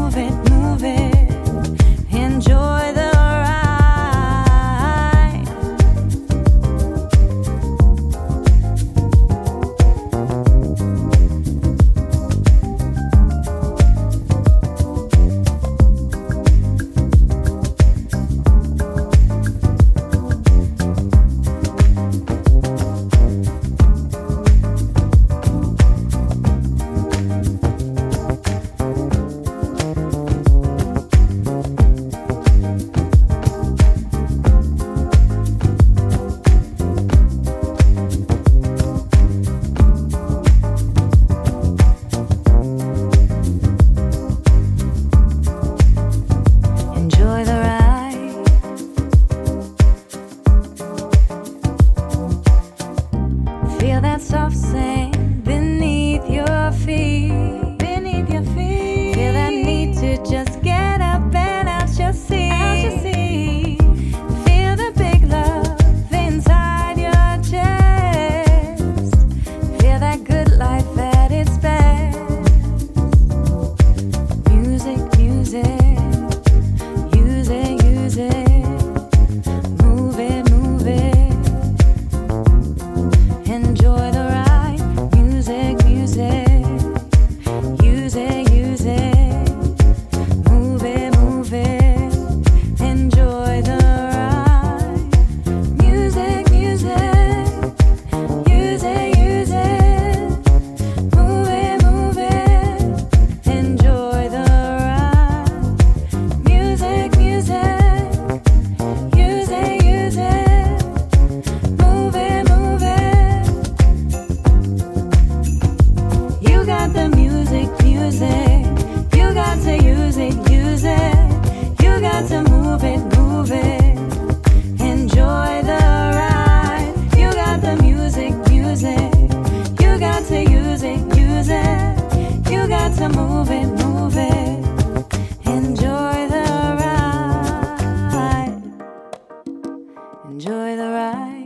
move it, move it. Enjoy the ride. Enjoy the ride. Feel that soft sand beneath your feet. Beneath your feet. Feel that need to just get up and out your seat. Out your seat. Feel the big love inside your chest. Feel that good life at its best. Music, music. Use it, use it. Move it, move it. Enjoy the ride. Music, music. Use it, use it. Move it, move it. Enjoy the ride. Music, music. Use it, use it. Move it, move it. Enjoy the ride. Music, music. Use it, use it. Move it, move it. You got the music, music. You got to use it, use it. You got to move it, move it. Enjoy the ride. You got the music, music. You got to use it, use it. You got to move it, move it. Enjoy the ride. Enjoy the ride.